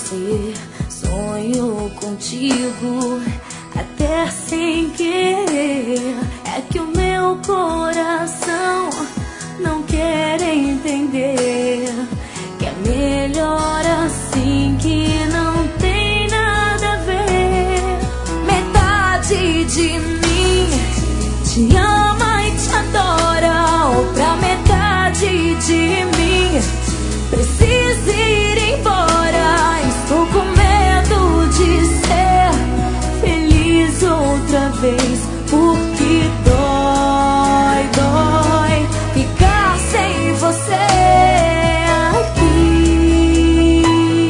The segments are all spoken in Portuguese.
você, sonho contigo, até sem querer. É que o meu coração não quer entender que é melhor assim, que não tem nada a ver. Metade de mim te ama e te adora, outra metade de mim precisa ir embora. Estou com medo de ser feliz outra vez, porque dói, dói ficar sem você aqui.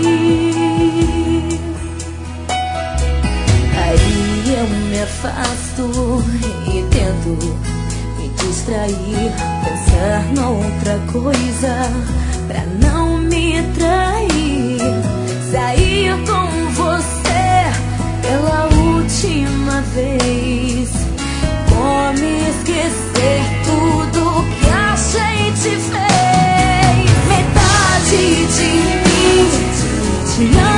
Aí eu me afasto e tento me distrair, pensar noutra coisa pra não me trair. Sair com você pela última vez, como esquecer tudo que a gente fez. Metade de mim te ama